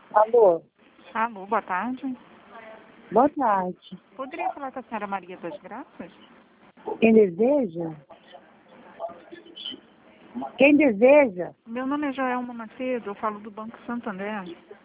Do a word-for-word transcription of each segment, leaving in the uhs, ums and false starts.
Alô, Alô, boa tarde. boa tarde. Poderia falar com a senhora Maria das Graças? Quem deseja? Quem deseja? Meu nome é Joelma Macedo, eu falo do Banco Santander.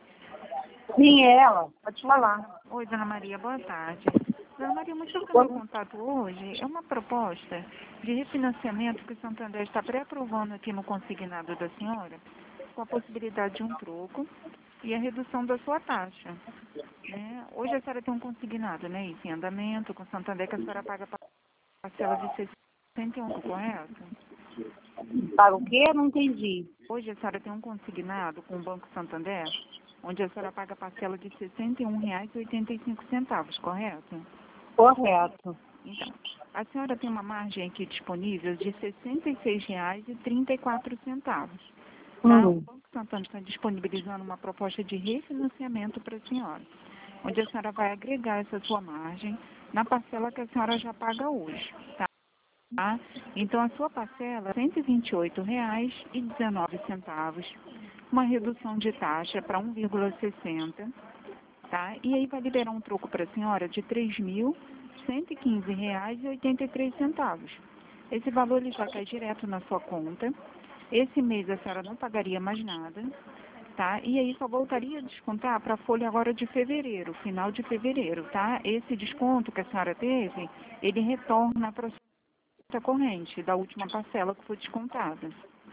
Sim, é ela. Pode falar. Oi, dona Maria, boa tarde. Dona Maria, o motivo do meu contato hoje é uma proposta de refinanciamento que o Santander está pré-aprovando aqui no consignado da senhora, com a possibilidade de um troco e a redução da sua taxa. Né? Hoje a senhora tem um consignado, né, isso, em andamento, com o Santander, que a senhora paga parcela de sessenta e um, correto? Para o quê? Não entendi. Hoje a senhora tem um consignado com o Banco Santander, onde a senhora paga parcela de sessenta e um reais e oitenta e cinco centavos, correto? Correto. Então, a senhora tem uma margem aqui disponível de sessenta e seis reais e trinta e quatro centavos. Tá? Hum. O Banco Santander está disponibilizando uma proposta de refinanciamento para a senhora, onde a senhora vai agregar essa sua margem na parcela que a senhora já paga hoje. Tá? Tá? Então, a sua parcela é cento e vinte e oito reais e dezenove centavos, uma redução de taxa para um vírgula sessenta, tá? E aí vai liberar um troco para a senhora de três mil cento e quinze reais e oitenta e três centavos. Esse valor ele já cai direto na sua conta. Esse mês a senhora não pagaria mais nada, tá? E aí só voltaria a descontar para a folha agora de fevereiro, final de fevereiro, tá? Esse desconto que a senhora teve, ele retorna para a sua corrente da última parcela que foi descontada.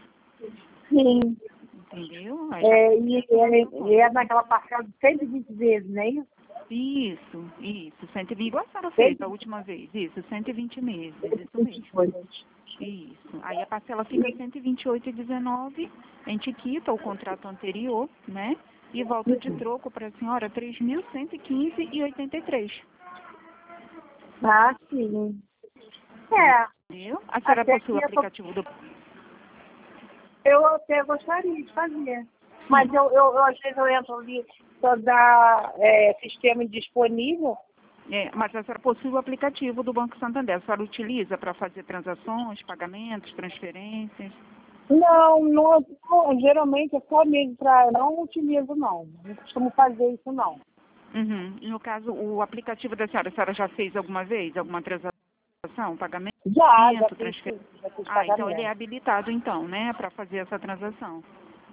Sim. Entendeu? Aí já... É, e, e, e é naquela parcela de cento e vinte vezes, não é isso? Isso, isso. cento e vinte, igual a senhora fez a última vez. Isso, cento e vinte meses, isso mesmo. Isso. Aí a parcela fica cento e vinte e oito reais e dezenove centavos, a gente quita o contrato anterior, né? E volta de troco para a senhora três mil cento e quinze reais e oitenta e três centavos. Ah, sim. É. Entendeu? A senhora Até possui o que eu, aplicativo do... eu até gostaria de fazer. Mas eu, eu, eu, às vezes eu entro ali só dá é, sistema disponível. É, mas a senhora possui o aplicativo do Banco Santander. A senhora utiliza para fazer transações, pagamentos, transferências? Não, não, não, geralmente é só mesmo para... Não utilizo, não. Não costumo fazer isso, não. Uhum. No caso, o aplicativo da senhora, a senhora já fez alguma vez? Alguma transação, pagamento, Já, já fiz, transferência? já fiz Ah, então ele é pagamento. habilitado então, né, para fazer essa transação.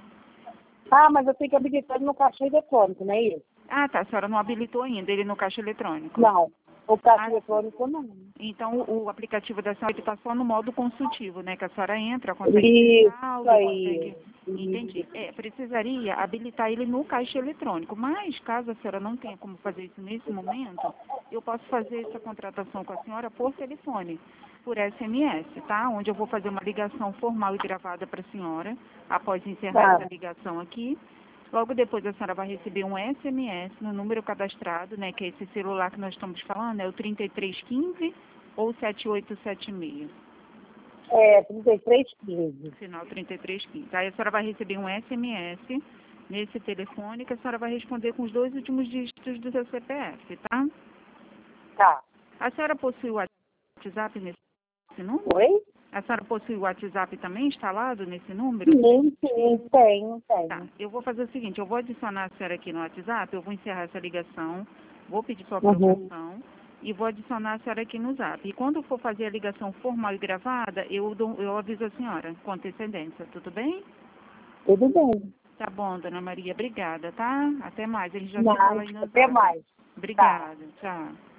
Ah, mas eu tenho que habilitar no caixa eletrônico, não é isso? Ah, tá, a senhora não habilitou ainda ele no caixa eletrônico? Não, o caixa Ah, eletrônico não. então o aplicativo da senhora está só no modo consultivo, né, que a senhora entra, consegue ver Isso saldo, aí. consegue... Entendi. É, precisaria habilitar ele no caixa eletrônico, mas caso a senhora não tenha como fazer isso nesse momento, eu posso fazer essa contratação com a senhora por telefone, por S M S, tá? Onde eu vou fazer uma ligação formal e gravada para a senhora, após encerrar Tá. essa ligação aqui. Logo depois a senhora vai receber um S M S no número cadastrado, né, que é esse celular que nós estamos falando, é o trinta e três quinze ou sete oito sete seis. É, trinta e três quinze. Final trinta e três quinze. Aí a senhora vai receber um S M S nesse telefone que a senhora vai responder com os dois últimos dígitos do seu C P F, tá? Tá. A senhora possui o WhatsApp nesse número? Oi? A senhora possui o WhatsApp também instalado nesse número? Sim, sim, tenho, Tá, tenho. eu vou fazer o seguinte, eu vou adicionar a senhora aqui no WhatsApp, eu vou encerrar essa ligação, vou pedir sua Uhum. aprovação e vou adicionar a senhora aqui no Zap. E quando for fazer a ligação formal e gravada, eu, dou, eu aviso a senhora com antecedência, tudo bem? Tudo bem. Tá bom, dona Maria, obrigada, tá? Até mais, a gente já se Não, fala aí no até Zap. mais. Tá. Obrigada, tchau.